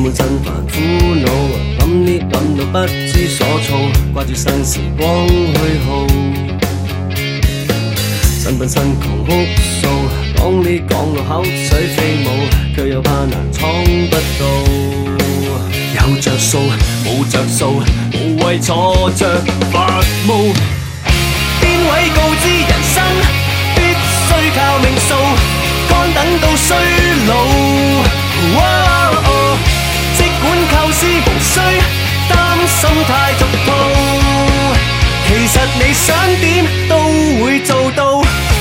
滿身煩苦惱，諗呢諗到不知所措，掛住新時光虛耗。身奔身狂哭訴，講呢講到口水飛舞，卻又怕難闖不到。有着數冇着數，無謂坐着發夢。邊位告知人生必須靠命數，乾等到衰老。即管構思無需擔心太俗套，其實你想點都會做到。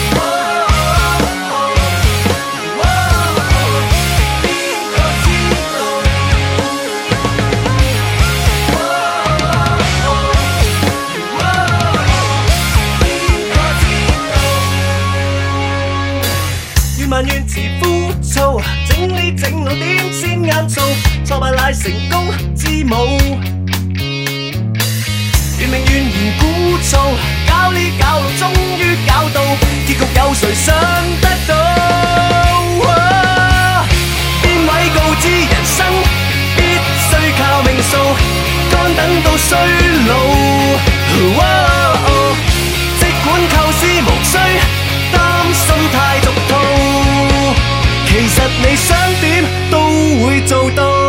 怨埋怨詞枯燥，整呢整路點先啱數，挫敗乃成功之母。怨命怨言鼓噪，搞呢搞路終於搞到，結局有誰想得到？邊位告知人生必須靠命數，乾等到衰老。即管構思無需擔心太俗套，其實你想點都會做到。